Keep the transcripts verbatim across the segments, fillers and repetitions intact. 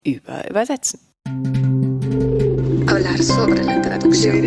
über Übersetzen. Hablar sobre la traducción.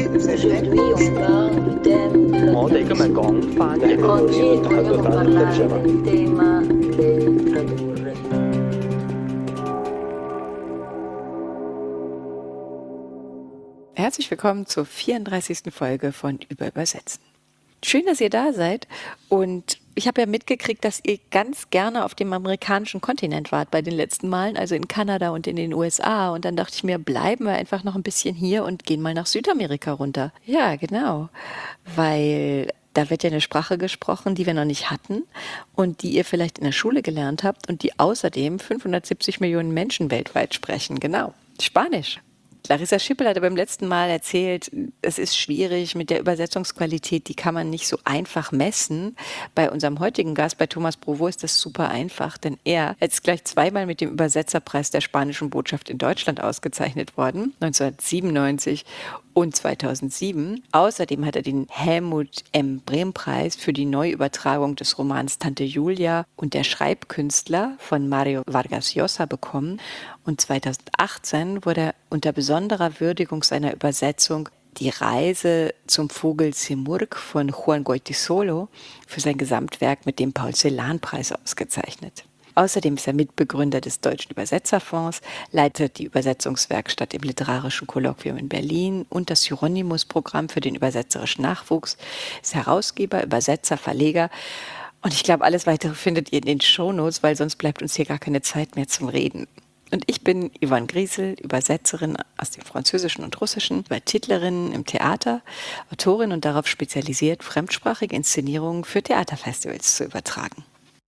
Herzlich willkommen zur vierunddreißigsten Folge von Über Übersetzen. Schön, dass ihr da seid, und ich habe ja mitgekriegt, dass ihr ganz gerne auf dem amerikanischen Kontinent wart bei den letzten Malen, also in Kanada und in den U S A, und dann dachte ich mir, bleiben wir einfach noch ein bisschen hier und gehen mal nach Südamerika runter. Ja, genau, weil da wird ja eine Sprache gesprochen, die wir noch nicht hatten und die ihr vielleicht in der Schule gelernt habt und die außerdem fünfhundertsiebzig Millionen Menschen weltweit sprechen. Genau, Spanisch. Larissa Schippel hatte beim letzten Mal erzählt, es ist schwierig mit der Übersetzungsqualität, die kann man nicht so einfach messen. Bei unserem heutigen Gast, bei Thomas Provost, ist das super einfach, denn er ist gleich zweimal mit dem Übersetzerpreis der Spanischen Botschaft in Deutschland ausgezeichnet worden, neunzehnhundertsiebenundneunzig und zweitausendsieben. Außerdem hat er den Helmut M. Brehm-Preis für die Neuübertragung des Romans Tante Julia und der Schreibkünstler von Mario Vargas Llosa bekommen. Und zweitausendachtzehn wurde er unter besonderer Würdigung seiner Übersetzung Die Reise zum Vogel Simurgh von Juan Goytisolo für sein Gesamtwerk mit dem Paul-Celan-Preis ausgezeichnet. Außerdem ist er Mitbegründer des Deutschen Übersetzerfonds, leitet die Übersetzungswerkstatt im Literarischen Kolloquium in Berlin und das Hieronymus-Programm für den übersetzerischen Nachwuchs, ist Herausgeber, Übersetzer, Verleger. Und ich glaube, alles Weitere findet ihr in den Shownotes, weil sonst bleibt uns hier gar keine Zeit mehr zum Reden. Und ich bin Yvonne Griesel, Übersetzerin aus dem Französischen und Russischen, Übertitlerin im Theater, Autorin und darauf spezialisiert, fremdsprachige Inszenierungen für Theaterfestivals zu übertragen.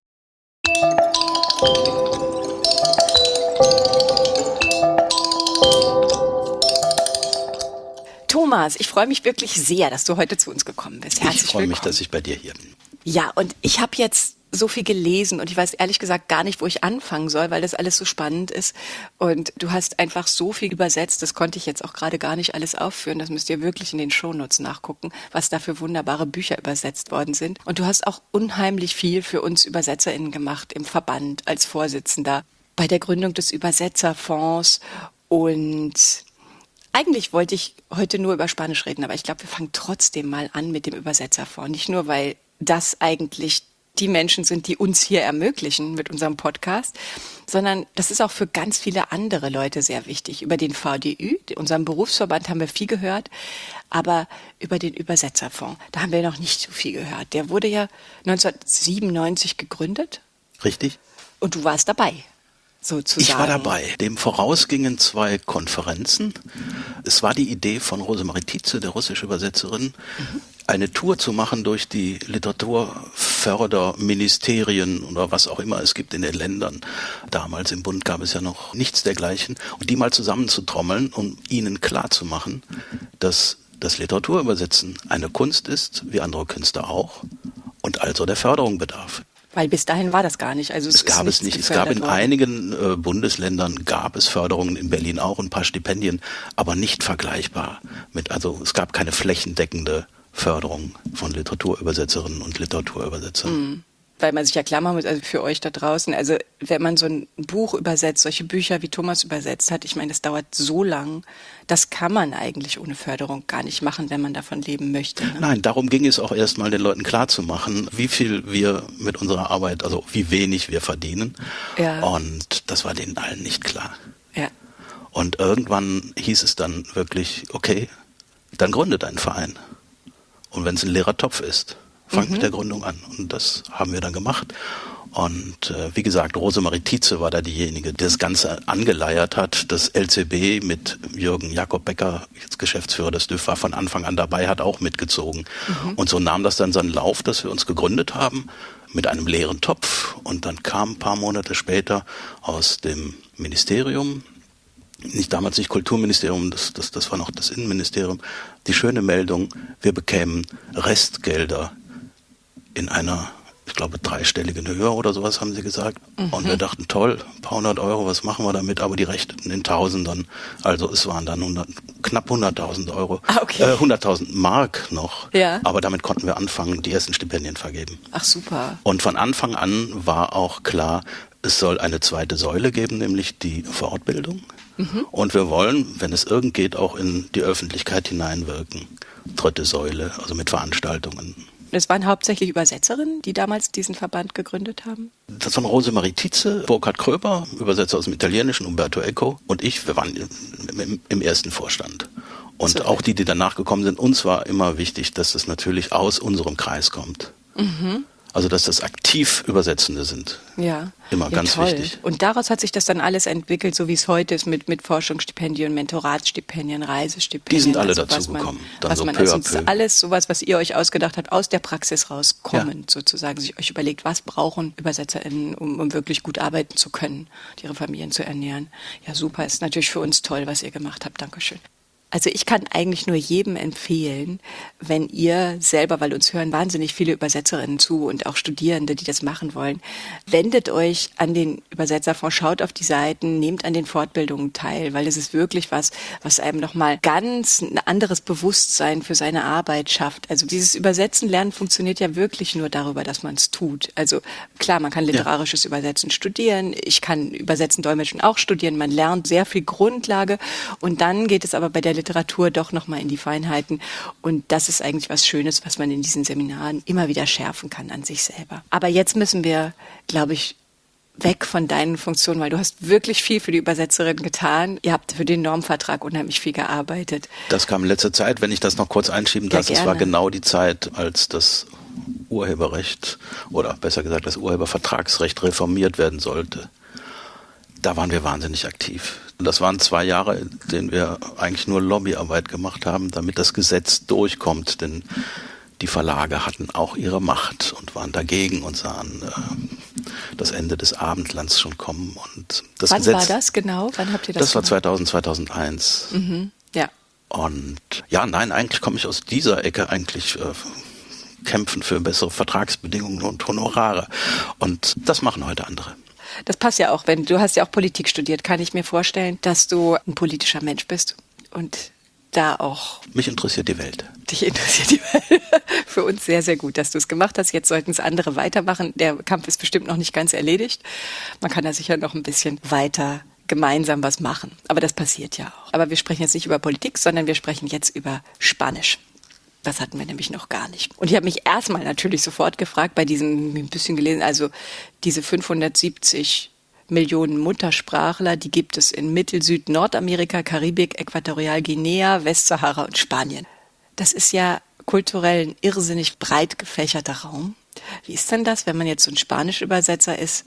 Thomas, ich freue mich wirklich sehr, dass du heute zu uns gekommen bist. Herzlich ich freue mich, willkommen. dass ich bei dir hier bin. Ja, und ich habe jetzt so viel gelesen und ich weiß ehrlich gesagt gar nicht, wo ich anfangen soll, weil das alles so spannend ist. Und du hast einfach so viel übersetzt, das konnte ich jetzt auch gerade gar nicht alles aufführen. Das müsst ihr wirklich in den Shownotes nachgucken, was da für wunderbare Bücher übersetzt worden sind. Und du hast auch unheimlich viel für uns UbersetzerInnen gemacht im Verband als Vorsitzender, bei der Gründung des Übersetzerfonds. Und eigentlich wollte ich heute nur über Spanisch reden, aber ich glaube, wir fangen trotzdem mal an mit dem Übersetzerfonds. Nicht nur, weil das eigentlich die Menschen sind, die uns hier ermöglichen mit unserem Podcast, sondern das ist auch für ganz viele andere Leute sehr wichtig. Über den V D Ü, unserem Berufsverband, haben wir viel gehört, aber über den Übersetzerfonds, da haben wir noch nicht so viel gehört. Der wurde ja neunzehnhundertsiebenundneunzig gegründet. Richtig. Und du warst dabei, sozusagen. Ich war dabei. Dem vorausgingen zwei Konferenzen. Es war die Idee von Rosemarie Tietze, der russischen Übersetzerin, mhm. eine Tour zu machen durch die Literaturförderministerien oder was auch immer es gibt in den Ländern. Damals im Bund gab es ja noch nichts dergleichen. Und die mal zusammenzutrommeln, um ihnen klarzumachen, dass das Literaturübersetzen eine Kunst ist, wie andere Künste auch, und also der Förderung bedarf. Weil bis dahin war das gar nicht. Also es, es gab es nicht. Es gab in worden. einigen äh, Bundesländern gab es Förderungen, in Berlin auch ein paar Stipendien, aber nicht vergleichbar mit. Also es gab keine flächendeckende Förderung von Literaturübersetzerinnen und Literaturübersetzern. Mhm. Weil man sich ja klar machen muss, also für euch da draußen, also wenn man so ein Buch übersetzt, solche Bücher wie Thomas übersetzt hat, ich meine, das dauert so lang, das kann man eigentlich ohne Förderung gar nicht machen, wenn man davon leben möchte. Ne? Nein, darum ging es auch erstmal den Leuten klarzumachen, wie viel wir mit unserer Arbeit, also wie wenig wir verdienen. Ja. Und das war denen allen nicht klar. Ja. Und irgendwann hieß es dann wirklich, okay, dann gründet ein Verein. Und wenn es ein leerer Topf ist, fangt mhm. mit der Gründung an. Und das haben wir dann gemacht. Und äh, wie gesagt, Rosemarie Tietze war da diejenige, die das Ganze angeleiert hat. Das L C B mit Jürgen Jakob Becker, jetzt Geschäftsführer des D Ü F, war von Anfang an dabei, hat auch mitgezogen. Mhm. Und so nahm das dann seinen Lauf, dass wir uns gegründet haben mit einem leeren Topf. Und dann kam ein paar Monate später aus dem Ministerium, nicht damals nicht Kulturministerium, das, das, das war noch das Innenministerium, die schöne Meldung, wir bekämen Restgelder in einer, ich glaube, dreistelligen Höhe oder sowas, haben sie gesagt. Mhm. Und wir dachten, toll, ein paar hundert Euro, was machen wir damit? Aber die rechneten in Tausendern. Also es waren dann hundert, knapp hunderttausend Euro, ah, okay. äh, hunderttausend Mark noch. Ja. Aber damit konnten wir anfangen, die ersten Stipendien vergeben. Ach super. Und von Anfang an war auch klar, es soll eine zweite Säule geben, nämlich die Fortbildung. Mhm. Und wir wollen, wenn es irgend geht, auch in die Öffentlichkeit hineinwirken. Dritte Säule, also mit Veranstaltungen. Es waren hauptsächlich Übersetzerinnen, die damals diesen Verband gegründet haben? Das waren Rosemarie Tietze, Burkhard Kröber, Übersetzer aus dem Italienischen, Umberto Eco und ich. Wir waren im, im ersten Vorstand. Und so, auch die, die danach gekommen sind, uns war immer wichtig, dass das natürlich aus unserem Kreis kommt. Mhm. Also, dass das aktiv Übersetzende sind. Ja. Immer ja, ganz toll. wichtig. Und daraus hat sich das dann alles entwickelt, so wie es heute ist, mit, mit Forschungsstipendien, Mentoratsstipendien, Reisestipendien. Die sind alle also, dazugekommen. Dann was so man, peu also à peu. Alles sowas, was ihr euch ausgedacht habt, aus der Praxis rauskommen, ja. sozusagen. Sich euch überlegt, was brauchen ÜbersetzerInnen, um, um wirklich gut arbeiten zu können, ihre Familien zu ernähren. Ja, super. Ist natürlich für uns toll, was ihr gemacht habt. Dankeschön. Also ich kann eigentlich nur jedem empfehlen, wenn ihr selber, weil uns hören wahnsinnig viele Übersetzerinnen zu und auch Studierende, die das machen wollen, wendet euch an den Übersetzerfonds, schaut auf die Seiten, nehmt an den Fortbildungen teil, weil es ist wirklich was, was einem nochmal ganz ein anderes Bewusstsein für seine Arbeit schafft. Also dieses Übersetzen lernen funktioniert ja wirklich nur darüber, dass man es tut. Also klar, man kann literarisches ja. Übersetzen studieren, ich kann Übersetzen, Dolmetschen auch studieren, man lernt sehr viel Grundlage und dann geht es aber bei der Literatur doch nochmal in die Feinheiten. Und das ist eigentlich was Schönes, was man in diesen Seminaren immer wieder schärfen kann an sich selber. Aber jetzt müssen wir, glaube ich, weg von deinen Funktionen, weil du hast wirklich viel für die Übersetzerin getan. Ihr habt für den Normvertrag unheimlich viel gearbeitet. Das kam in letzter Zeit, wenn ich das noch kurz einschieben darf. Ja, es war genau die Zeit, als das Urheberrecht oder besser gesagt das Urhebervertragsrecht reformiert werden sollte. Da waren wir wahnsinnig aktiv. Das waren zwei Jahre, in denen wir eigentlich nur Lobbyarbeit gemacht haben, damit das Gesetz durchkommt. Denn die Verlage hatten auch ihre Macht und waren dagegen und sahen äh, das Ende des Abendlands schon kommen. Und das Wann Gesetz, war das genau? Wann habt ihr das Das war gemacht? zweitausend, zweitausendeins. Mhm, ja. Und ja, nein, eigentlich komme ich aus dieser Ecke eigentlich äh, kämpfen für bessere Vertragsbedingungen und Honorare. Und das machen heute andere. Das passt ja auch, wenn du hast ja auch Politik studiert, kann ich mir vorstellen, dass du ein politischer Mensch bist und da auch... Mich interessiert die Welt. Dich interessiert die Welt. Für uns sehr, sehr gut, dass du es gemacht hast. Jetzt sollten es andere weitermachen. Der Kampf ist bestimmt noch nicht ganz erledigt. Man kann da sicher noch ein bisschen weiter gemeinsam was machen. Aber das passiert ja auch. Aber wir sprechen jetzt nicht über Politik, sondern wir sprechen jetzt über Spanisch. Das hatten wir nämlich noch gar nicht. Und ich habe mich erstmal natürlich sofort gefragt, bei diesem, ein bisschen gelesen, also diese fünfhundertsiebzig Millionen Muttersprachler, die gibt es in Mittel-, Süd-, Nordamerika, Karibik, Äquatorialguinea, Westsahara und Spanien. Das ist ja kulturell ein irrsinnig breit gefächerter Raum. Wie ist denn das, wenn man jetzt so ein Spanisch-Übersetzer ist?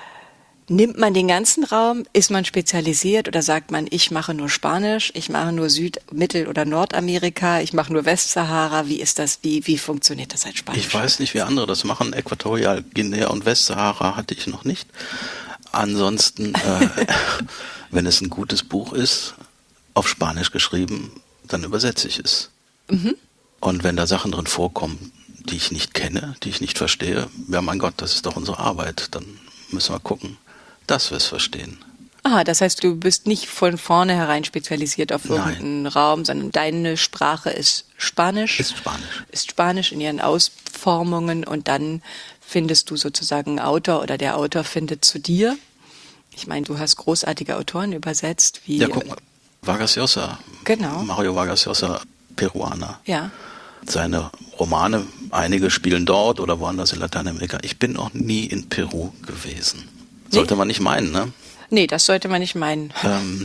Nimmt man den ganzen Raum? Ist man spezialisiert oder sagt man, ich mache nur Spanisch, ich mache nur Süd-, Mittel- oder Nordamerika, ich mache nur Westsahara? Wie ist das? Wie, wie funktioniert das als Spanisch? Ich weiß nicht, wie andere das machen. Äquatorialguinea und Westsahara hatte ich noch nicht. Ansonsten, äh, wenn es ein gutes Buch ist, auf Spanisch geschrieben, dann übersetze ich es. Mhm. Und wenn da Sachen drin vorkommen, die ich nicht kenne, die ich nicht verstehe, ja mein Gott, das ist doch unsere Arbeit, dann müssen wir gucken, dass wir es verstehen. Ah, das heißt, du bist nicht von vornherein spezialisiert auf irgendeinen Nein. Raum, sondern deine Sprache ist Spanisch. Ist Spanisch. Ist Spanisch in ihren Ausformungen und dann findest du sozusagen einen Autor oder der Autor findet zu dir. Ich meine, du hast großartige Autoren übersetzt. Wie Ja, guck mal, Vargas Llosa. Genau. Mario Vargas Llosa, Peruaner. Ja. Seine Romane, einige spielen dort oder woanders in Lateinamerika. Ich bin noch nie in Peru gewesen. Sollte Nee? man nicht meinen, ne? Nee, das sollte man nicht meinen. Ähm.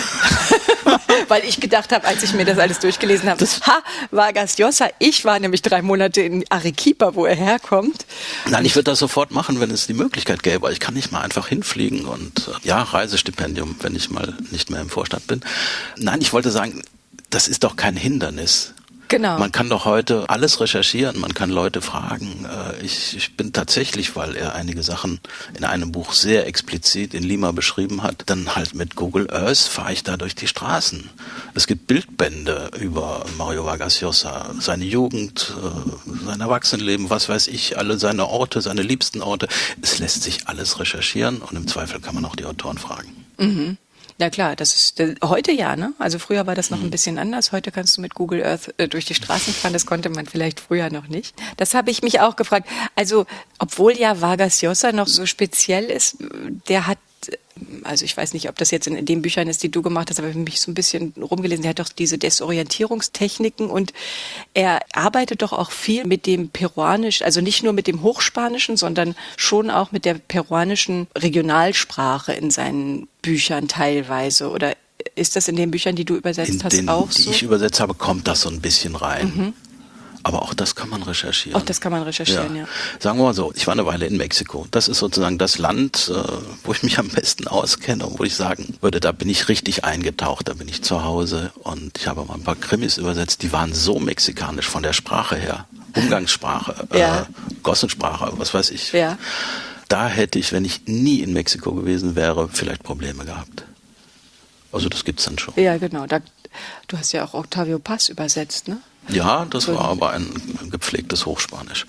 Weil ich gedacht habe, als ich mir das alles durchgelesen habe, ha, Vargas Llosa, ich war nämlich drei Monate in Arequipa, wo er herkommt. Nein, ich würde das sofort machen, wenn es die Möglichkeit gäbe. Ich kann nicht mal einfach hinfliegen und ja, Reisestipendium, wenn ich mal nicht mehr im Vorstand bin. Nein, ich wollte sagen, das ist doch kein Hindernis. Genau. Man kann doch heute alles recherchieren, man kann Leute fragen. Ich, ich bin tatsächlich, weil er einige Sachen in einem Buch sehr explizit in Lima beschrieben hat, dann halt mit Google Earth fahre ich da durch die Straßen. Es gibt Bildbände über Mario Vargas Llosa, seine Jugend, sein Erwachsenenleben, was weiß ich, alle seine Orte, seine liebsten Orte. Es lässt sich alles recherchieren und im Zweifel kann man auch die Autoren fragen. Mhm. Ja klar, das ist äh, heute ja, ne? Also früher war das noch ein bisschen anders. Heute kannst du mit Google Earth äh, durch die Straßen fahren. Das konnte man vielleicht früher noch nicht. Das habe ich mich auch gefragt. Also obwohl ja Vargas Llosa noch so speziell ist, der hat, also ich weiß nicht, ob das jetzt in den Büchern ist, die du gemacht hast, aber ich habe mich so ein bisschen rumgelesen. Der hat doch diese Desorientierungstechniken und er arbeitet doch auch viel mit dem Peruanisch, also nicht nur mit dem Hochspanischen, sondern schon auch mit der peruanischen Regionalsprache in seinen Büchern teilweise. Oder ist das in den Büchern, die du übersetzt In hast, den, auch die so? ich übersetzt habe, kommt das so ein bisschen rein. Mhm. Aber auch das kann man recherchieren. Auch das kann man recherchieren, ja. Sagen wir mal so, ich war eine Weile in Mexiko. Das ist sozusagen das Land, äh, wo ich mich am besten auskenne und wo ich sagen würde, da bin ich richtig eingetaucht, da bin ich zu Hause. Und ich habe mal ein paar Krimis übersetzt, die waren so mexikanisch von der Sprache her. Umgangssprache, Ja. äh, Gossensprache, was weiß ich. Ja. Da hätte ich, wenn ich nie in Mexiko gewesen wäre, vielleicht Probleme gehabt. Also das gibt's dann schon. Ja, genau. Da, du hast ja auch Octavio Paz übersetzt, ne? Ja, das war aber ein gepflegtes Hochspanisch.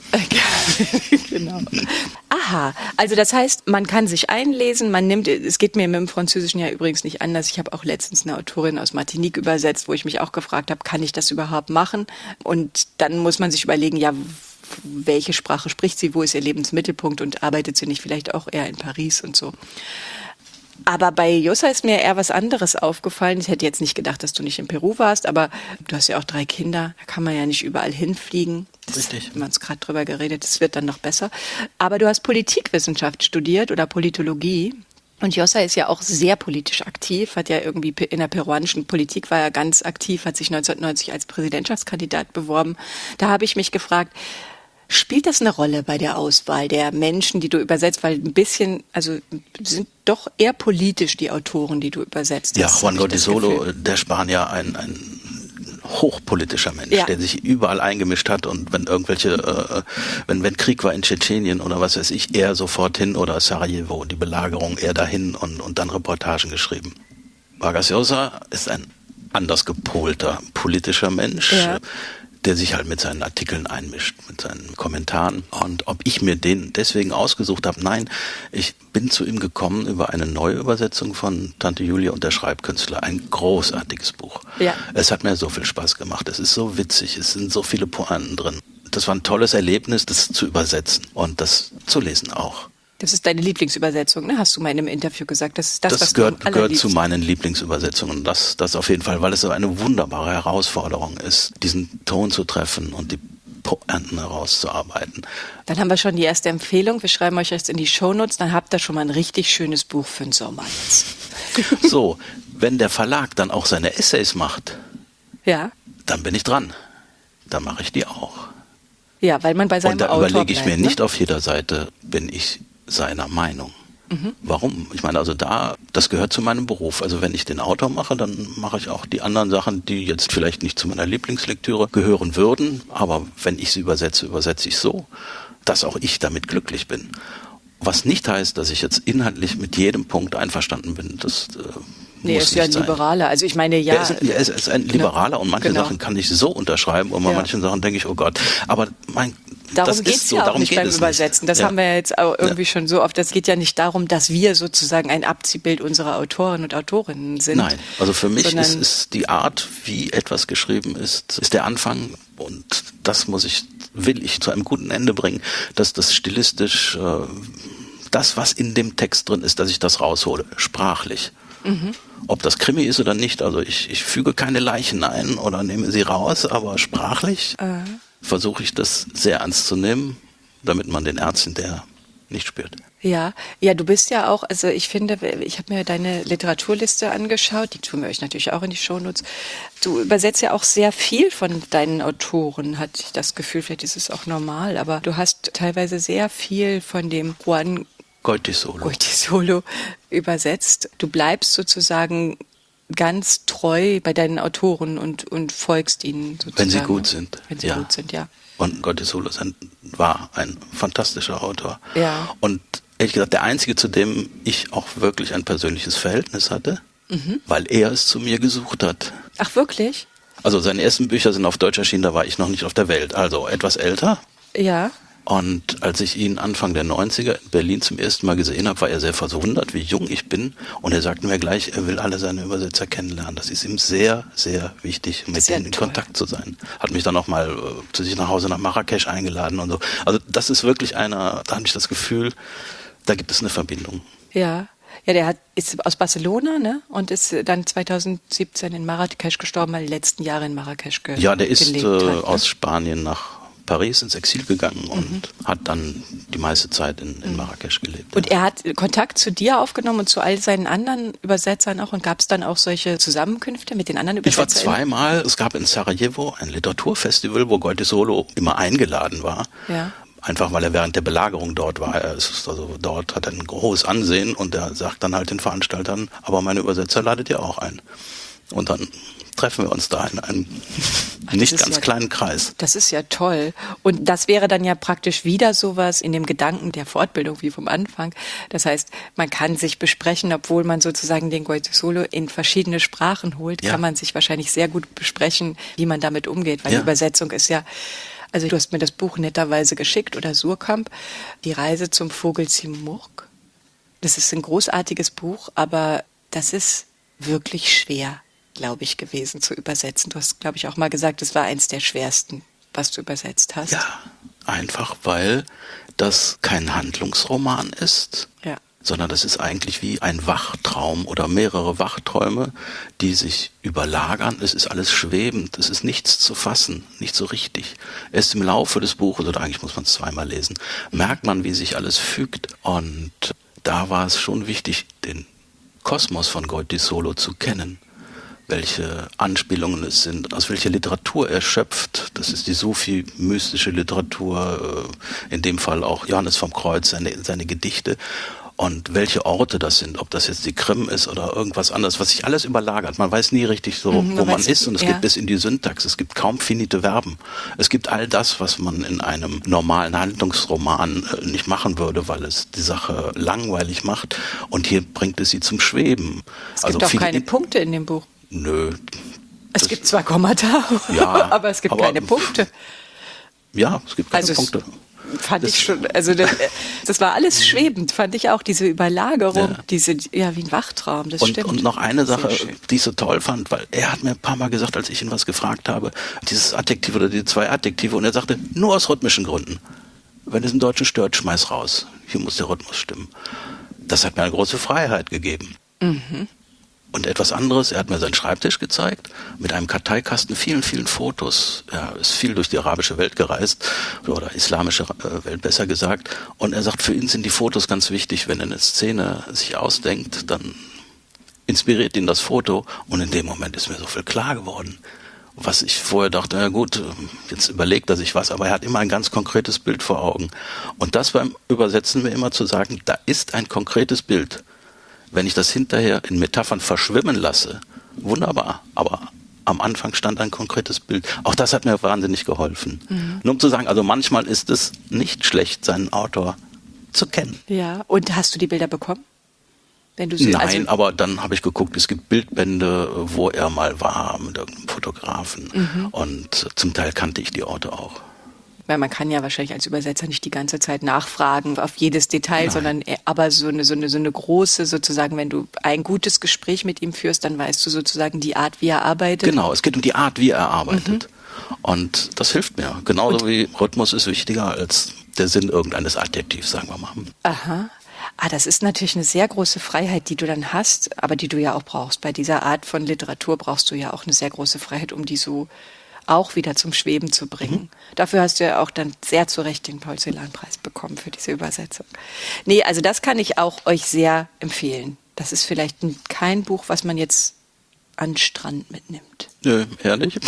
Genau. Aha, also das heißt, man kann sich einlesen, man nimmt, es geht mir mit dem Französischen ja übrigens nicht anders. Ich habe auch letztens eine Autorin aus Martinique übersetzt, wo ich mich auch gefragt habe, kann ich das überhaupt machen? Und dann muss man sich überlegen, ja, welche Sprache spricht sie, wo ist ihr Lebensmittelpunkt und arbeitet sie nicht vielleicht auch eher in Paris und so. Aber bei Llosa ist mir eher was anderes aufgefallen. Ich hätte jetzt nicht gedacht, dass du nicht in Peru warst, aber du hast ja auch drei Kinder. Da kann man ja nicht überall hinfliegen. Das, Richtig. wir haben uns gerade drüber geredet, das wird dann noch besser. Aber du hast Politikwissenschaft studiert oder Politologie. Und Llosa ist ja auch sehr politisch aktiv, hat ja irgendwie in der peruanischen Politik war er ganz aktiv, hat sich neunzehnhundertneunzig als Präsidentschaftskandidat beworben. Da habe ich mich gefragt, spielt das eine Rolle bei der Auswahl der Menschen, die du übersetzt? Weil ein bisschen, also sind doch eher politisch die Autoren, die du übersetzt Ja, hast. Juan habe ich das Goytisolo, Gefühl. der Spanier, ein, ein hochpolitischer Mensch, Ja. der sich überall eingemischt hat und wenn irgendwelche, äh, wenn, wenn Krieg war in Tschetschenien oder was weiß ich, er sofort hin oder Sarajevo, die Belagerung, er dahin und, und dann Reportagen geschrieben. Vargas Llosa ist ein anders gepolter politischer Mensch, Ja. der sich halt mit seinen Artikeln einmischt, mit seinen Kommentaren. Und ob ich mir den deswegen ausgesucht habe, nein, ich bin zu ihm gekommen über eine neue Übersetzung von Tante Julia und der Schreibkünstler. Ein großartiges Buch. Ja. Es hat mir so viel Spaß gemacht. Es ist so witzig, es sind so viele Pointen drin. Das war ein tolles Erlebnis, das zu übersetzen und das zu lesen auch. Das ist deine Lieblingsübersetzung, ne? Hast du mal in einem Interview gesagt. Das ist das, Das was gehört, du am gehört zu allerliebsten- meinen Lieblingsübersetzungen. Das, das auf jeden Fall, weil es so eine wunderbare Herausforderung ist, diesen Ton zu treffen und die Pointen herauszuarbeiten. Dann haben wir schon die erste Empfehlung. Wir schreiben euch jetzt in die Shownotes. Dann habt ihr schon mal ein richtig schönes Buch für den Sommer jetzt. So, wenn der Verlag dann auch seine Essays macht, Ja, dann bin ich dran. Dann mache ich die auch. ja, weil man bei seinem Und da Autor überlege ich bleibt, mir ne? nicht auf jeder Seite, bin ich seiner Meinung. Mhm. Warum? Ich meine, also da, das gehört zu meinem Beruf. Also wenn ich den Autor mache, dann mache ich auch die anderen Sachen, die jetzt vielleicht nicht zu meiner Lieblingslektüre gehören würden. Aber wenn ich sie übersetze, übersetze ich so, dass auch ich damit glücklich bin. Was nicht heißt, dass ich jetzt inhaltlich mit jedem Punkt einverstanden bin. Das äh, Nee, er muss ist ja ein nicht sein. Liberaler. Also ich meine, ja. Er ist, er ist, er ist ein Liberaler und manche Genau. Sachen kann ich so unterschreiben und bei Ja. manchen Sachen denke ich, oh Gott. Aber mein, Darum das geht ist es so, ja auch darum nicht geht beim es Übersetzen. nicht. Das Ja. haben wir ja jetzt auch irgendwie schon so oft. Das geht ja nicht darum, dass wir sozusagen ein Abziehbild unserer Autoren und Autorinnen sind. Nein, also für mich sondern- ist, ist die Art, wie etwas geschrieben ist, ist der Anfang und das muss ich, will ich zu einem guten Ende bringen, dass das stilistisch, äh, das, was in dem Text drin ist, dass ich das raushole, sprachlich. Mhm. Ob das Krimi ist oder nicht, also ich, ich füge keine Leichen ein oder nehme sie raus, aber sprachlich Äh. versuche ich das sehr ernst zu nehmen, damit man den Ernst hinterher nicht spürt. Ja, ja, du bist ja auch, also ich finde, ich habe mir deine Literaturliste angeschaut, die tun wir euch natürlich auch in die Shownotes. Du übersetzt ja auch sehr viel von deinen Autoren, hatte ich das Gefühl, vielleicht ist es auch normal, aber du hast teilweise sehr viel von dem Juan Goytisolo. Goytisolo übersetzt. Du bleibst sozusagen ganz treu bei deinen Autoren und, und folgst ihnen sozusagen. Wenn sie gut sind. Wenn sie ja. gut sind, ja. Und Goytisolo ist ein, war ein fantastischer Autor. Ja. Und ehrlich gesagt, der einzige, zu dem ich auch wirklich ein persönliches Verhältnis hatte, Mhm. weil er es zu mir gesucht hat. Ach, wirklich? Also seine ersten Bücher sind auf Deutsch erschienen, da war ich noch nicht auf der Welt. Also etwas älter. Ja. Und als ich ihn Anfang der neunziger in Berlin zum ersten Mal gesehen habe, war er sehr verwundert, wie jung ich bin. Und er sagte mir gleich, er will alle seine Übersetzer kennenlernen. Das ist ihm sehr, sehr wichtig, mit denen in Kontakt zu sein. Hat mich dann auch mal äh, zu sich nach Hause nach Marrakesch eingeladen und so. Also das ist wirklich einer, da habe ich das Gefühl, da gibt es eine Verbindung. Ja. Ja, der hat, ist aus Barcelona, ne? Und ist dann zweitausendsiebzehn in Marrakesch gestorben, weil die letzten Jahre in Marrakesch gelebt hat. Ja, der ist hat, äh, ne? aus Spanien nach Paris ins Exil gegangen und mhm. hat dann die meiste Zeit in, in Marrakesch gelebt. Und ja. er hat Kontakt zu dir aufgenommen und zu all seinen anderen Übersetzern auch? Und gab es dann auch solche Zusammenkünfte mit den anderen Übersetzern? Ich war zweimal, es gab in Sarajevo ein Literaturfestival, wo Goytisolo immer eingeladen war. Ja. Einfach weil er während der Belagerung dort war. Er ist also dort hat er ein hohes Ansehen und er sagt dann halt den Veranstaltern, aber meine Übersetzer ladet ihr auch ein. Und dann treffen wir uns da in einem Ach, nicht ganz ja, kleinen Kreis. Das ist ja toll. Und das wäre dann ja praktisch wieder sowas in dem Gedanken der Fortbildung wie vom Anfang. Das heißt, man kann sich besprechen, obwohl man sozusagen den Goytisolo in verschiedene Sprachen holt, ja. kann man sich wahrscheinlich sehr gut besprechen, wie man damit umgeht. Weil ja. die Übersetzung ist ja, also du hast mir das Buch netterweise geschickt oder Surkamp, Die Reise zum Vogel Simurgh. Das ist ein großartiges Buch, aber das ist wirklich schwer, glaube ich, gewesen zu übersetzen. Du hast, glaube ich, auch mal gesagt, es war eins der schwersten, was du übersetzt hast. Ja, einfach weil das kein Handlungsroman ist, ja. sondern das ist eigentlich wie ein Wachtraum oder mehrere Wachträume, die sich überlagern. Es ist alles schwebend, es ist nichts zu fassen, nicht so richtig. Erst im Laufe des Buches, oder eigentlich muss man es zweimal lesen, merkt man, wie sich alles fügt. Und da war es schon wichtig, den Kosmos von Goytisolo zu kennen, welche Anspielungen es sind, aus welcher Literatur er schöpft. Das ist die Sufi-mystische Literatur, in dem Fall auch Johannes vom Kreuz, seine, seine Gedichte. Und welche Orte das sind, ob das jetzt die Krim ist oder irgendwas anderes, was sich alles überlagert. Man weiß nie richtig so, mhm, wo man ist, und es ja. geht bis in die Syntax. Es gibt kaum finite Verben. Es gibt all das, was man in einem normalen Handlungsroman nicht machen würde, weil es die Sache langweilig macht. Und hier bringt es sie zum Schweben. Es gibt also auch keine Punkte in dem Buch. Nö. Es gibt zwar Kommata, ja, aber es gibt aber, keine Punkte. Ja, es gibt keine also Punkte. Fand das ich schon, also das, das war alles schwebend, fand ich auch, diese Überlagerung, ja. diese, ja, wie ein Wachtraum, das und, stimmt. Und noch eine Sache, die ich so toll fand, weil er hat mir ein paar Mal gesagt, als ich ihn was gefragt habe, dieses Adjektiv oder die zwei Adjektive, und er sagte, nur aus rhythmischen Gründen. Wenn es einen Deutschen stört, schmeiß raus. Hier muss der Rhythmus stimmen. Das hat mir eine große Freiheit gegeben. Mhm. Und etwas anderes, er hat mir seinen Schreibtisch gezeigt, mit einem Karteikasten, vielen, vielen Fotos. Er ist viel durch die arabische Welt gereist, oder islamische Welt besser gesagt. Und er sagt, für ihn sind die Fotos ganz wichtig. Wenn er eine Szene sich ausdenkt, dann inspiriert ihn das Foto. Und in dem Moment ist mir so viel klar geworden. Was ich vorher dachte, na gut, jetzt überlegt er sich was, aber er hat immer ein ganz konkretes Bild vor Augen. Und das beim Übersetzen mir immer zu sagen, da ist ein konkretes Bild. Wenn ich das hinterher in Metaphern verschwimmen lasse, wunderbar, aber am Anfang stand ein konkretes Bild. Auch das hat mir wahnsinnig geholfen. Mhm. Nur um zu sagen, also manchmal ist es nicht schlecht, seinen Autor zu kennen. Ja, und hast du die Bilder bekommen? Wenn du sie, Nein, also aber dann habe ich geguckt, es gibt Bildbände, wo er mal war mit irgendeinem Fotografen. Mhm. Und zum Teil kannte ich die Orte auch. Weil man kann ja wahrscheinlich als Übersetzer nicht die ganze Zeit nachfragen auf jedes Detail, Nein. sondern aber so eine, so eine, so eine große, sozusagen, wenn du ein gutes Gespräch mit ihm führst, dann weißt du sozusagen die Art, wie er arbeitet. Genau, es geht um die Art, wie er arbeitet. Mhm. Und das hilft mir. Genauso Und, wie Rhythmus ist wichtiger als der Sinn irgendeines Adjektivs, sagen wir mal. Aha. Ah, das ist natürlich eine sehr große Freiheit, die du dann hast, aber die du ja auch brauchst. Bei dieser Art von Literatur brauchst du ja auch eine sehr große Freiheit, um die so auch wieder zum Schweben zu bringen. Mhm. Dafür hast du ja auch dann sehr zu Recht den Paul-Celan-Preis bekommen für diese Übersetzung. Nee, also das kann ich auch euch sehr empfehlen. Das ist vielleicht kein Buch, was man jetzt an den Strand mitnimmt. Nö, ehrlich.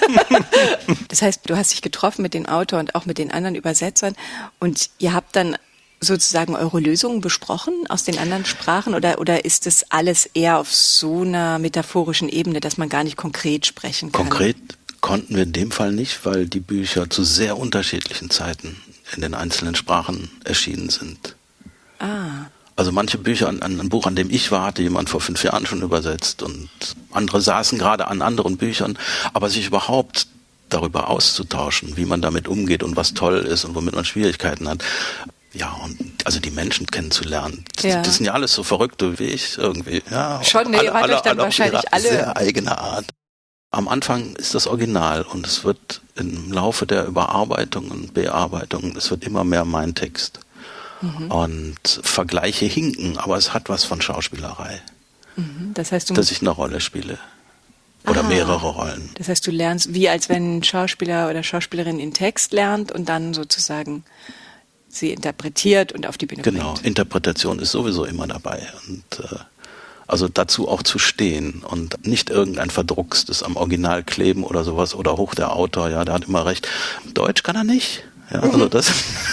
Das heißt, du hast dich getroffen mit dem Autor und auch mit den anderen Übersetzern und ihr habt dann sozusagen eure Lösungen besprochen aus den anderen Sprachen, oder, oder ist das alles eher auf so einer metaphorischen Ebene, dass man gar nicht konkret sprechen kann? Konkret konnten wir in dem Fall nicht, weil die Bücher zu sehr unterschiedlichen Zeiten in den einzelnen Sprachen erschienen sind. Ah. Also manche Bücher, an, an ein Buch, an dem ich war, hatte jemand vor fünf Jahren schon übersetzt, und andere saßen gerade an anderen Büchern, aber sich überhaupt darüber auszutauschen, wie man damit umgeht und was toll ist und womit man Schwierigkeiten hat. Ja, und also die Menschen kennenzulernen. Ja. Das sind ja alles so Verrückte wie ich irgendwie. Ja, Schon, ne, ihr wart euch dann auf wahrscheinlich ihre alle- sehr eigene Art. Am Anfang ist das Original und es wird im Laufe der Überarbeitung und Bearbeitung, es wird immer mehr mein Text. Mhm. Und Vergleiche hinken, aber es hat was von Schauspielerei, Mhm. Das heißt, du dass musst, ich eine Rolle spiele. Oder Ah. mehrere Rollen. das heißt, du lernst, wie als wenn ein Schauspieler oder Schauspielerin den Text lernt und dann sozusagen sie interpretiert und auf die Bühne Genau, bringt. Interpretation ist sowieso immer dabei. Und äh, also dazu auch zu stehen und nicht irgendein verdruckstes am Original kleben oder sowas oder hoch der Autor, ja, der hat immer recht. Deutsch kann er nicht. Ja, also das,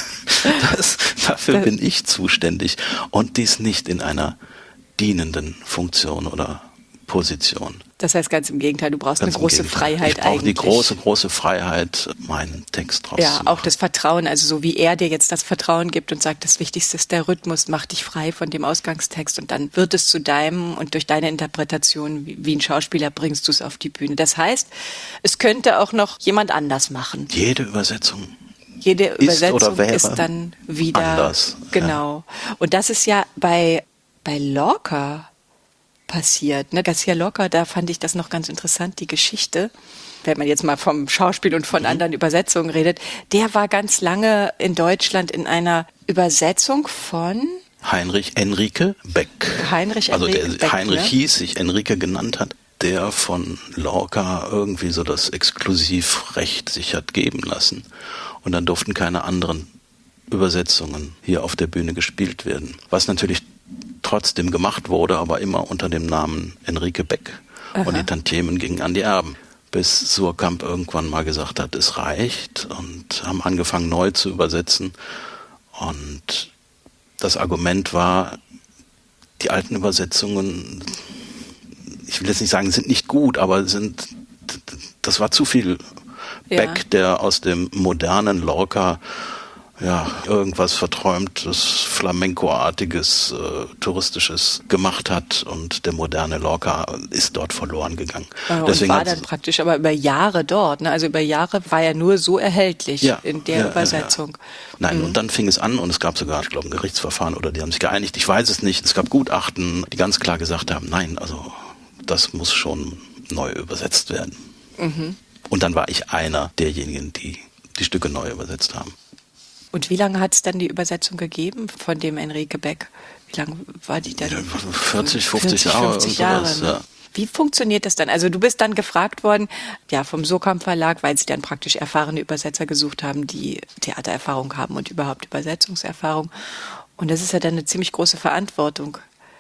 das dafür bin ich zuständig und dies nicht in einer dienenden Funktion oder Position. Das heißt ganz im Gegenteil, du brauchst Ganz eine im große Gegenteil. Freiheit Ich brauche eigentlich. die große, große Freiheit, meinen Text draus Ja, zu auch machen. das Vertrauen, also so wie er dir jetzt das Vertrauen gibt und sagt, das Wichtigste ist der Rhythmus, mach dich frei von dem Ausgangstext und dann wird es zu deinem und durch deine Interpretation, wie, wie ein Schauspieler bringst du es auf die Bühne. Das heißt, es könnte auch noch jemand anders machen. Jede Übersetzung Jede Ist Übersetzung oder wäre ist dann wieder anders, genau. Und das ist ja bei bei Lorca passiert. Ne? Garcia Lorca, da fand ich das noch ganz interessant, die Geschichte. Wenn man jetzt mal vom Schauspiel und von Mhm. anderen Übersetzungen redet, der war ganz lange in Deutschland in einer Übersetzung von Heinrich Enrique Beck. Heinrich also Enrique der Beck, Heinrich ne? hieß, sich Enrique genannt hat, der von Lorca irgendwie so das Exklusivrecht sich hat geben lassen. Und dann durften keine anderen Übersetzungen hier auf der Bühne gespielt werden. Was natürlich trotzdem gemacht wurde, aber immer unter dem Namen Enrique Beck. Aha. Und die Tantiemen gingen an die Erben. Bis Suhrkamp irgendwann mal gesagt hat, es reicht, und haben angefangen neu zu übersetzen. Und das Argument war, die alten Übersetzungen, ich will jetzt nicht sagen, sind nicht gut, aber sind, das war zu viel Ja. Beck, der aus dem modernen Lorca ja irgendwas Verträumtes, Flamenco-artiges, äh, touristisches gemacht hat, und der moderne Lorca ist dort verloren gegangen. Äh, und Deswegen war hat- dann praktisch aber über Jahre dort. Ne? Also über Jahre war er nur so erhältlich Ja, in der ja, ja, Übersetzung. Ja. Nein, und dann fing es an, und es gab sogar, ich glaube, ein Gerichtsverfahren, oder die haben sich geeinigt, ich weiß es nicht. Es gab Gutachten, die ganz klar gesagt haben, nein, also das muss schon neu übersetzt werden. Mhm. Und dann war ich einer derjenigen, die die Stücke neu übersetzt haben. Und wie lange hat es dann die Übersetzung gegeben von dem Enrique Beck? Wie lange war die dann? Ja, vierzig, fünfzig Jahre, fünfzig irgend sowas, Jahre, ne? ja. Wie funktioniert das dann? Also du bist dann gefragt worden, ja, vom Suhrkamp Verlag, weil sie dann praktisch erfahrene Übersetzer gesucht haben, die Theatererfahrung haben und überhaupt Übersetzungserfahrung. Und das ist ja dann eine ziemlich große Verantwortung,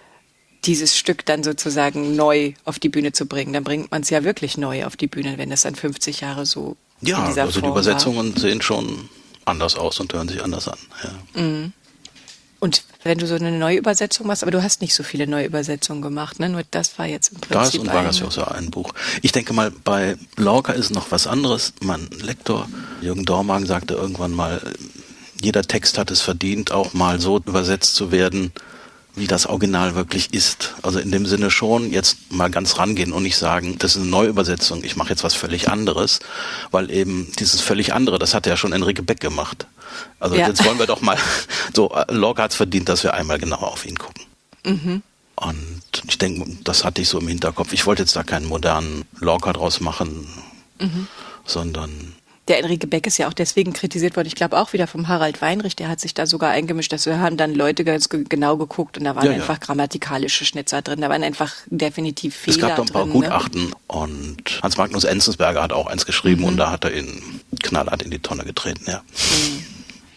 dieses Stück dann sozusagen neu auf die Bühne zu bringen. Dann bringt man es ja wirklich neu auf die Bühne, wenn das dann fünfzig Jahre so in Ja, dieser also die Form Übersetzungen sehen schon anders aus und hören sich anders an. Ja. war. Und wenn du so eine Neuübersetzung machst, aber du hast nicht so viele Neuübersetzungen gemacht, ne? Nur das war jetzt im Prinzip Das und Vargas eine- Llosa ein Buch. Ich denke mal, bei Lorca ist noch was anderes. Mein Lektor Jürgen Dormagen sagte irgendwann mal, jeder Text hat es verdient, auch mal so übersetzt zu werden, wie das Original wirklich ist. Also in dem Sinne schon jetzt mal ganz rangehen und nicht sagen, das ist eine Neuübersetzung, ich mache jetzt was völlig anderes, weil eben dieses völlig andere, das hat ja schon Enrique Beck gemacht. Also Ja. jetzt wollen wir doch mal, so Lorca hat es verdient, dass wir einmal genauer auf ihn gucken. Mhm. Und ich denke, das hatte ich so im Hinterkopf. Ich wollte jetzt da keinen modernen Lorca draus machen, Mhm. sondern Der Enrique Beck ist ja auch deswegen kritisiert worden, ich glaube auch wieder vom Harald Weinrich, der hat sich da sogar eingemischt, dass wir haben dann Leute ganz ge- genau geguckt und da waren Ja, ja. einfach grammatikalische Schnitzer drin, da waren einfach definitiv Fehler es gab da ein paar drin. Gutachten, und Hans Magnus Enzensberger hat auch eins geschrieben, und da hat er ihn knallhart in die Tonne getreten, ja. Ne?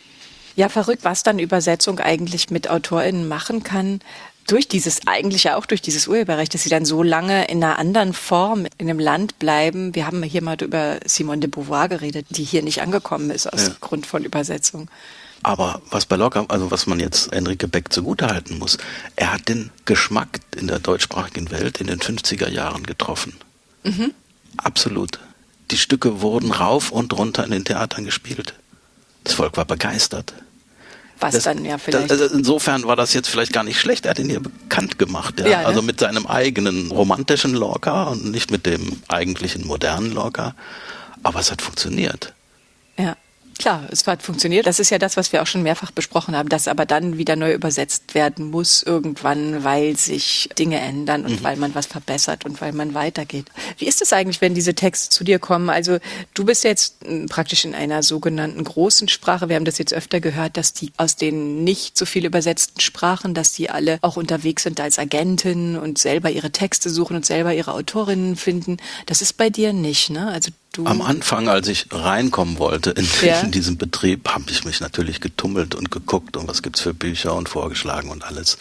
Ja, verrückt, was dann Übersetzung eigentlich mit AutorInnen machen kann. Durch dieses, eigentlich ja auch durch dieses Urheberrecht, dass sie dann so lange in einer anderen Form in einem Land bleiben. Wir haben hier mal über Simone de Beauvoir geredet, die hier nicht angekommen ist aus Ja. Grund von Übersetzung. Aber was bei Lorca, also was man jetzt Enrique Beck zugutehalten muss, er hat den Geschmack in der deutschsprachigen Welt in den fünfziger Jahren getroffen. Mhm. Absolut. Die Stücke wurden rauf und runter in den Theatern gespielt. Das Volk war begeistert. Was Das, dann ja vielleicht... Das, also insofern war das jetzt vielleicht gar nicht schlecht. Er hat ihn hier bekannt gemacht. Ja? Ja, ne? Also mit seinem eigenen romantischen Lorca und nicht mit dem eigentlichen modernen Lorca. Aber es hat funktioniert. Ja. Klar, es hat funktioniert. Das ist ja das, was wir auch schon mehrfach besprochen haben, dass aber dann wieder neu übersetzt werden muss irgendwann, weil sich Dinge ändern und mhm. weil man was verbessert und weil man weitergeht. Wie ist es eigentlich, wenn diese Texte zu dir kommen? Also du bist jetzt praktisch in einer sogenannten großen Sprache. Wir haben das jetzt öfter gehört, dass die aus den nicht so viel übersetzten Sprachen, dass die alle auch unterwegs sind als Agentin und selber ihre Texte suchen und selber ihre Autorinnen finden. Das ist bei dir nicht, ne? Also du Am Anfang, als ich reinkommen wollte in, ja. in diesen Betrieb, habe ich mich natürlich getummelt und geguckt und was gibt's für Bücher und vorgeschlagen und alles.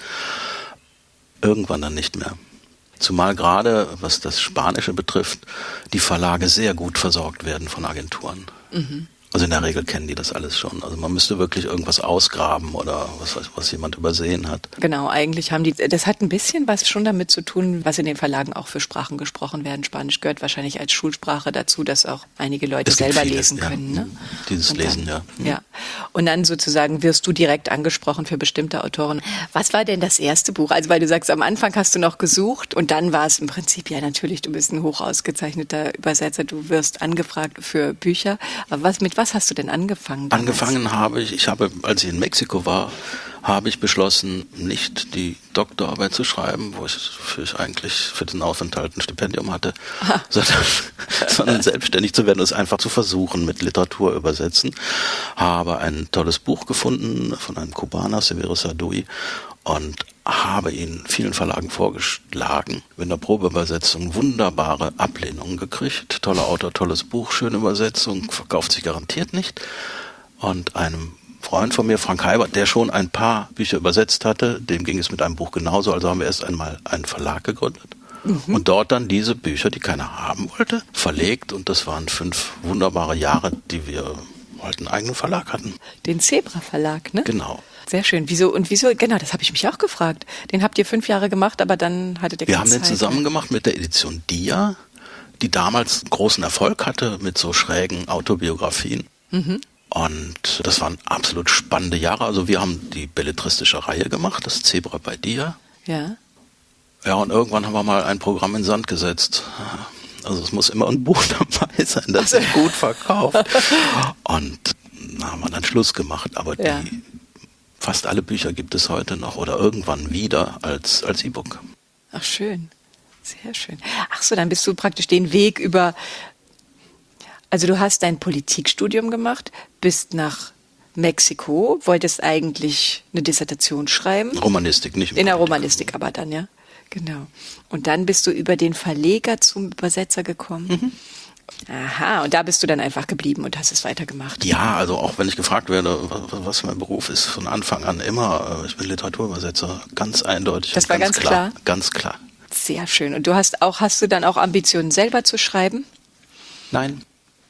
Irgendwann dann nicht mehr. Zumal gerade, was das Spanische betrifft, die Verlage sehr gut versorgt werden von Agenturen. Mhm. Also in der Regel kennen die das alles schon. Also man müsste wirklich irgendwas ausgraben oder was, was jemand übersehen hat. Genau, eigentlich haben die, das hat ein bisschen was schon damit zu tun, was in den Verlagen auch für Sprachen gesprochen werden. Spanisch gehört wahrscheinlich als Schulsprache dazu, dass auch einige Leute selber vieles, lesen können. Ja. Ne? Dieses dann, Lesen, ja. Ja. Und dann sozusagen wirst du direkt angesprochen für bestimmte Autoren. Was war denn das erste Buch? Also weil du sagst, am Anfang hast du noch gesucht und dann war es im Prinzip, ja natürlich, du bist ein hoch ausgezeichneter Übersetzer, du wirst angefragt für Bücher. Aber was, mit was hast du denn angefangen damals? Angefangen habe ich, ich habe, als ich in Mexiko war, habe ich beschlossen, nicht die Doktorarbeit zu schreiben, wo ich, für ich eigentlich für den Aufenthalt ein Stipendium hatte, sondern, sondern selbstständig zu werden und es einfach zu versuchen mit Literatur übersetzen. Habe ein tolles Buch gefunden von einem Kubaner, Severo Sarduy, und habe ihn vielen Verlagen vorgeschlagen. In der Probeübersetzung wunderbare Ablehnungen gekriegt. Toller Autor, tolles Buch, schöne Übersetzung, verkauft sich garantiert nicht. Und einem Freund von mir, Frank Heibert, der schon ein paar Bücher übersetzt hatte, dem ging es mit einem Buch genauso, also haben wir erst einmal einen Verlag gegründet. Mhm. Und dort dann diese Bücher, die keiner haben wollte, verlegt. Und das waren fünf wunderbare Jahre, die wir halt einen eigenen Verlag hatten. Den Zebra Verlag, ne? Genau. Sehr schön. Wieso und wieso? Genau, das habe ich mich auch gefragt. Den habt ihr fünf Jahre gemacht, aber dann hattet ihr keine Wir haben den Zeit, zusammen ne? gemacht mit der Edition Dia, die damals großen Erfolg hatte mit so schrägen Autobiografien. Mhm. Und das waren absolut spannende Jahre. Also wir haben die belletristische Reihe gemacht, das Zebra bei Dia. Ja. Ja, und irgendwann haben wir mal ein Programm in den Sand gesetzt. Also es muss immer ein Buch dabei sein, das sich gut verkauft. Und da haben wir dann Schluss gemacht. Aber ja. die fast alle Bücher gibt es heute noch oder irgendwann wieder als, als E-Book. Ach, schön. Sehr schön. Ach so, dann bist du praktisch den Weg über... Also du hast dein Politikstudium gemacht, bist nach Mexiko, wolltest eigentlich eine Dissertation schreiben. Romanistik, nicht? In der Romanistik aber dann, ja. Genau. Und dann bist du über den Verleger zum Übersetzer gekommen. Mhm. Aha, und da bist du dann einfach geblieben und hast es weitergemacht. Ja, also auch wenn ich gefragt werde, was mein Beruf ist, von Anfang an immer, ich bin Literaturübersetzer, ganz eindeutig. Das war ganz, ganz klar? klar? Ganz klar. Sehr schön. Und du hast auch, hast du dann auch Ambitionen, selber zu schreiben? Nein.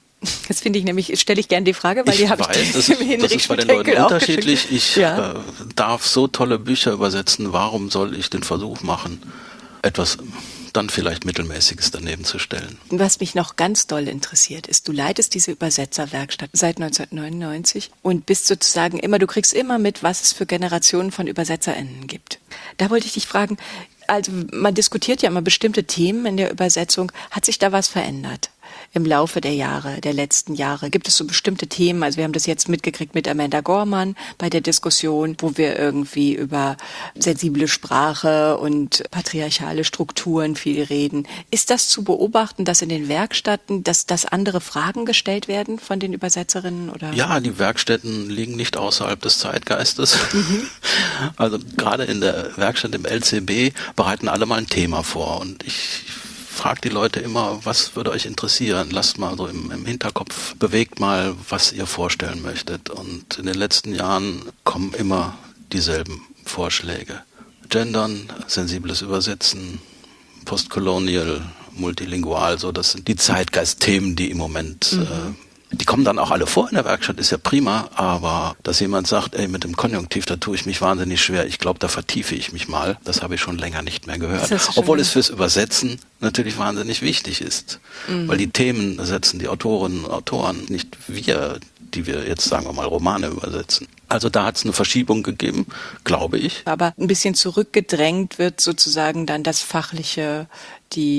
Das finde ich nämlich, stelle ich gerne die Frage, weil ich die habe weiß, ich das, ist, das ist bei den Leuten unterschiedlich. Ich ja. äh, darf so tolle Bücher übersetzen, warum soll ich den Versuch machen, etwas dann vielleicht Mittelmäßiges daneben zu stellen? Was mich noch ganz doll interessiert ist, du leitest diese Übersetzerwerkstatt seit neunzehnhundertneunundneunzig und bist sozusagen immer, du kriegst immer mit, was es für Generationen von ÜbersetzerInnen gibt. Da wollte ich dich fragen, also man diskutiert ja immer bestimmte Themen in der Übersetzung. Hat sich da was verändert im Laufe der Jahre, der letzten Jahre? Gibt es so bestimmte Themen? Also wir haben das jetzt mitgekriegt mit Amanda Gorman bei der Diskussion, wo wir irgendwie über sensible Sprache und patriarchale Strukturen viel reden. Ist das zu beobachten, dass in den Werkstätten, dass, dass andere Fragen gestellt werden von den Übersetzerinnen? Oder? Ja, die Werkstätten liegen nicht außerhalb des Zeitgeistes. Mhm. Also gerade in der Werkstatt im L C B bereiten alle mal ein Thema vor und ich fragt die Leute immer, was würde euch interessieren? Lasst mal so im, im Hinterkopf, bewegt mal, was ihr vorstellen möchtet. Und in den letzten Jahren kommen immer dieselben Vorschläge. Gendern, sensibles Übersetzen, postcolonial, multilingual, so das sind die Zeitgeistthemen, die im Moment, mhm. äh, die kommen dann auch alle vor in der Werkstatt, ist ja prima, aber dass jemand sagt, ey, mit dem Konjunktiv, da tue ich mich wahnsinnig schwer, ich glaube, da vertiefe ich mich mal, das habe ich schon länger nicht mehr gehört. Obwohl es fürs Übersetzen natürlich wahnsinnig wichtig ist, mhm. weil die Themen setzen die Autorinnen und Autoren, nicht wir, die wir jetzt, sagen wir mal, Romane übersetzen. Also da hat es eine Verschiebung gegeben, glaube ich. Aber ein bisschen zurückgedrängt wird sozusagen dann das Fachliche, die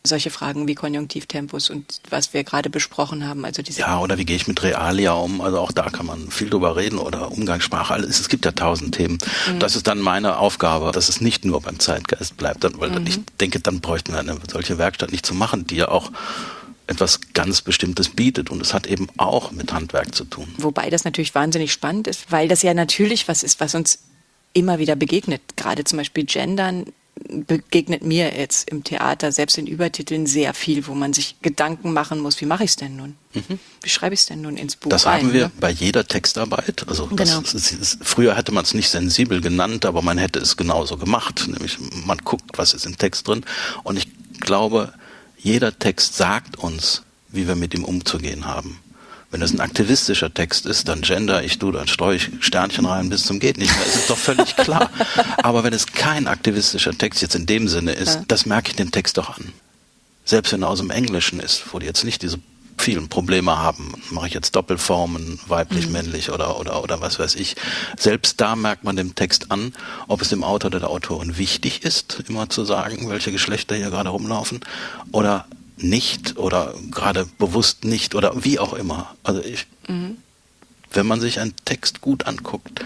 Solche Fragen wie Konjunktivtempus und was wir gerade besprochen haben. Also diese ja, oder wie gehe ich mit Realia um? Also auch da kann man viel drüber reden oder Umgangssprache. Alles. Es gibt ja tausend Themen. Mhm. Das ist dann meine Aufgabe, dass es nicht nur beim Zeitgeist bleibt. Weil mhm. ich denke, dann bräuchten wir eine solche Werkstatt nicht zu machen, die ja auch etwas ganz Bestimmtes bietet. Und es hat eben auch mit Handwerk zu tun. Wobei das natürlich wahnsinnig spannend ist, weil das ja natürlich was ist, was uns immer wieder begegnet. Gerade zum Beispiel Gendern begegnet mir jetzt im Theater, selbst in Übertiteln, sehr viel, wo man sich Gedanken machen muss, wie mache ich es denn nun? Mhm. Wie schreibe ich es denn nun ins Buch Das rein, haben wir ne? bei jeder Textarbeit. Also genau. das ist, ist, früher hätte man es nicht sensibel genannt, aber man hätte es genauso gemacht. Nämlich man guckt, was ist im Text drin. Und ich glaube, jeder Text sagt uns, wie wir mit ihm umzugehen haben. Wenn das ein aktivistischer Text ist, dann gender ich, du, dann streue ich Sternchen rein bis zum geht nicht mehr. Das ist doch völlig klar. Aber wenn es kein aktivistischer Text jetzt in dem Sinne ist, ja. das merke ich dem Text doch an. Selbst wenn er aus dem Englischen ist, wo die jetzt nicht diese vielen Probleme haben, mache ich jetzt Doppelformen, weiblich, mhm. männlich oder, oder, oder was weiß ich. Selbst da merkt man dem Text an, ob es dem Autor oder der Autorin wichtig ist, immer zu sagen, welche Geschlechter hier gerade rumlaufen, oder nicht oder gerade bewusst nicht oder wie auch immer. Also ich, mhm. wenn man sich einen Text gut anguckt,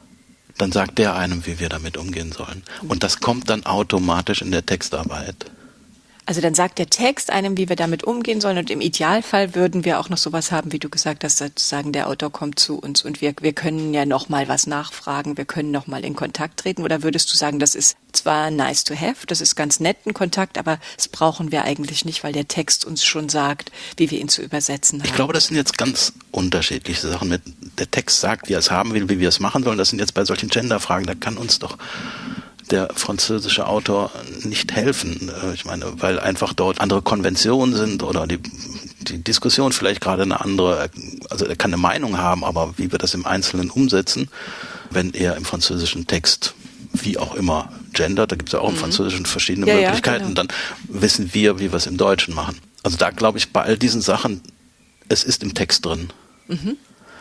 dann sagt der einem, wie wir damit umgehen sollen. Und das kommt dann automatisch in der Textarbeit. Also dann sagt der Text einem, wie wir damit umgehen sollen, und im Idealfall würden wir auch noch sowas haben, wie du gesagt hast, sozusagen der Autor kommt zu uns und wir, wir können ja noch mal was nachfragen, wir können noch mal in Kontakt treten, oder würdest du sagen, das ist zwar nice to have, das ist ganz nett ein Kontakt, aber das brauchen wir eigentlich nicht, weil der Text uns schon sagt, wie wir ihn zu übersetzen haben? Ich glaube, das sind jetzt ganz unterschiedliche Sachen. Mit, der Text sagt, wie er es haben will, wie wir es machen sollen. Das sind jetzt bei solchen Genderfragen, da kann uns doch der französische Autor nicht helfen. Ich meine, weil einfach dort andere Konventionen sind oder die, die Diskussion vielleicht gerade eine andere, also er kann eine Meinung haben, aber wie wir das im Einzelnen umsetzen, wenn er im französischen Text wie auch immer gendert, da gibt es ja auch im mhm. Französischen verschiedene ja, Möglichkeiten, ja, genau. Dann wissen wir, wie wir es im Deutschen machen. Also da glaube ich, bei all diesen Sachen, es ist im Text drin. Mhm.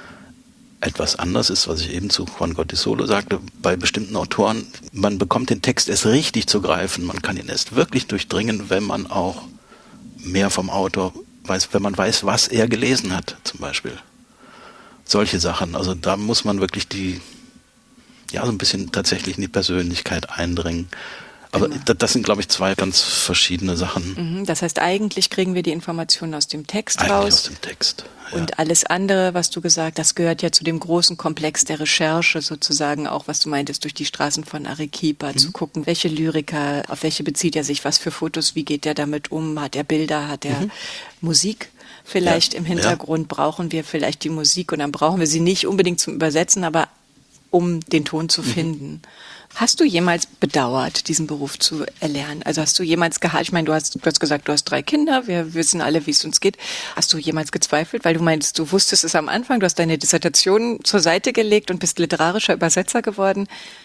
Etwas anders ist, was ich eben zu Juan Goytisolo sagte, bei bestimmten Autoren, man bekommt den Text erst richtig zu greifen, man kann ihn erst wirklich durchdringen, wenn man auch mehr vom Autor weiß, wenn man weiß, was er gelesen hat, zum Beispiel. Solche Sachen, also da muss man wirklich die, ja, so ein bisschen tatsächlich in die Persönlichkeit eindringen. Aber genau. das sind, glaube ich, zwei ganz verschiedene Sachen. Das heißt, eigentlich kriegen wir die Informationen aus dem Text eigentlich raus. aus dem Text. Ja. Und alles andere, was du gesagt hast, das gehört ja zu dem großen Komplex der Recherche sozusagen, auch was du meintest, durch die Straßen von Arequipa, mhm. zu gucken, welche Lyriker, auf welche bezieht er sich, was für Fotos, wie geht er damit um, hat er Bilder, hat er mhm. Musik vielleicht ja. im Hintergrund, ja. brauchen wir vielleicht die Musik und dann brauchen wir sie nicht unbedingt zum Übersetzen, aber um den Ton zu finden. Mhm. Hast du jemals bedauert, diesen Beruf zu erlernen? Also hast du jemals gehalten, ich meine, du hast, du hast gesagt, du hast drei Kinder, wir wissen alle, wie es uns geht. Hast du jemals gezweifelt, weil du meinst, du wusstest es am Anfang, du hast deine Dissertation zur Seite gelegt und bist literarischer Übersetzer geworden?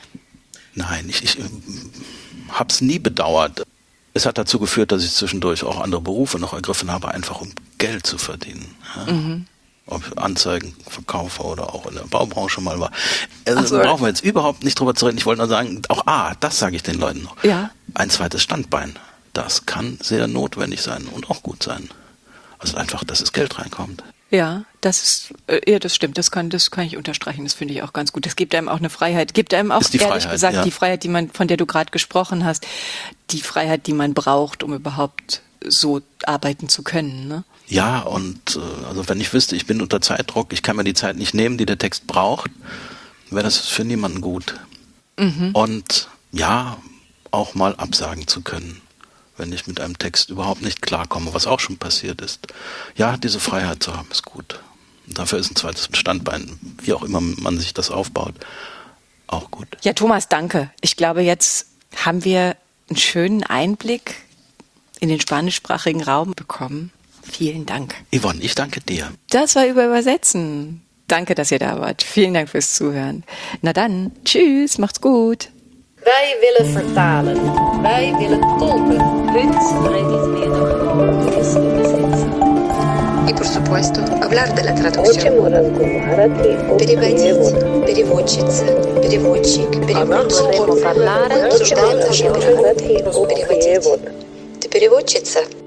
Nein, ich, ich habe es nie bedauert. Es hat dazu geführt, dass ich zwischendurch auch andere Berufe noch ergriffen habe, einfach um Geld zu verdienen. Ja. Mhm. Ob ich Anzeigenverkäufer oder auch in der Baubranche mal war. Also so. Brauchen wir jetzt überhaupt nicht drüber zu reden. Ich wollte nur sagen, auch ah, das sage ich den Leuten noch. Ja. Ein zweites Standbein, das kann sehr notwendig sein und auch gut sein. Also einfach, dass das Geld reinkommt. Ja, das ist, äh, ja, das stimmt, das kann, das kann ich unterstreichen, das finde ich auch ganz gut. Das gibt einem auch eine Freiheit, gibt einem auch, ehrlich Freiheit, gesagt, ja. die Freiheit, die man, von der du gerade gesprochen hast, die Freiheit, die man braucht, um überhaupt so arbeiten zu können, ne? Ja, und äh, also wenn ich wüsste, ich bin unter Zeitdruck, ich kann mir die Zeit nicht nehmen, die der Text braucht, wäre das für niemanden gut. Mhm. Und ja, auch mal absagen zu können, wenn ich mit einem Text überhaupt nicht klarkomme, was auch schon passiert ist. Ja, diese Freiheit zu haben, ist gut. Und dafür ist ein zweites Standbein, wie auch immer man sich das aufbaut, auch gut. Ja, Thomas, danke. Ich glaube, jetzt haben wir einen schönen Einblick in den spanischsprachigen Raum bekommen. Vielen Dank. Yvonne, ich danke dir. Das war über Übersetzen. Danke, dass ihr da wart. Vielen Dank fürs Zuhören. Na dann, tschüss, macht's gut. Wij willen vertalen. Wij willen tolken. И, por supuesto, hablar de la traducción. Переводить, переводчица, переводчик, переводчик. Обсуждаем наши переводы. Переводить. Переводчица.